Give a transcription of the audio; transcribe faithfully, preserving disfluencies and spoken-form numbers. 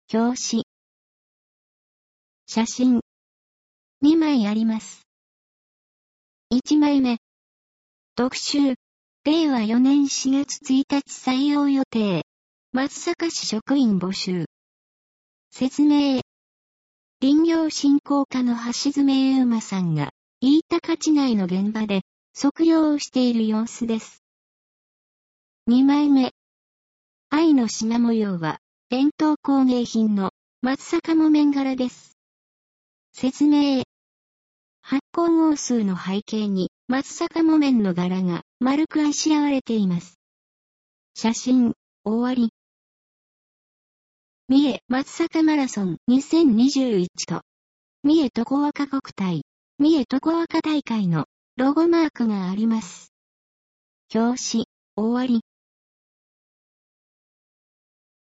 表紙。写真。にまいあります。いちまいめ。特集。れいわよねんしがつついたち採用予定。松阪市職員募集。説明。林業振興課の橋爪優馬さんが、飯高地内の現場で、測量をしている様子です。にまいめ。愛の縞模様は、伝統工芸品の松阪木綿柄です。説明。発光号数の背景に松阪木綿の柄が丸くあしらわれています。写真、終わり。三重松阪マラソンにせんにじゅういちと、三重常若国体、三重常若大会のロゴマークがあります。表紙、終わり。